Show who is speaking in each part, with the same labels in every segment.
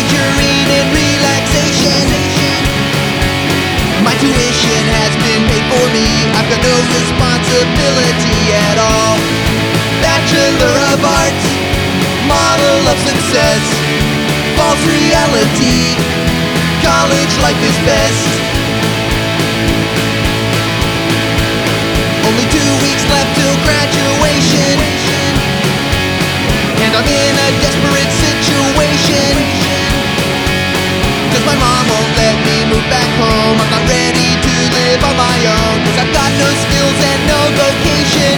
Speaker 1: tangerine and relaxation. My tuition has been paid for me, I've got no responsibility at all. Bachelor of Arts, model of success, false reality, college life is best. Only 2 weeks left till graduation, and I'm in a desperate situation, 'cause my mom won't let me move back home. I'm not ready to live on my own, 'cause I've got no skills and no vocation,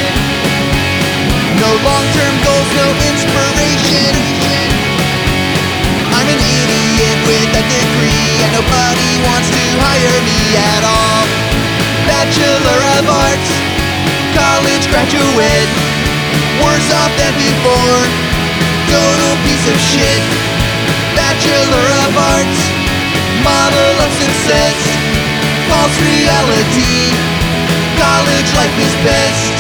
Speaker 1: no long-term goals, no inspiration. I'm an idiot with a degree, and nobody wants to hire me at all. Bachelor of Arts, college graduate, worse off than before, total piece of shit. Bachelor of Arts, model of success, false reality, college life is best.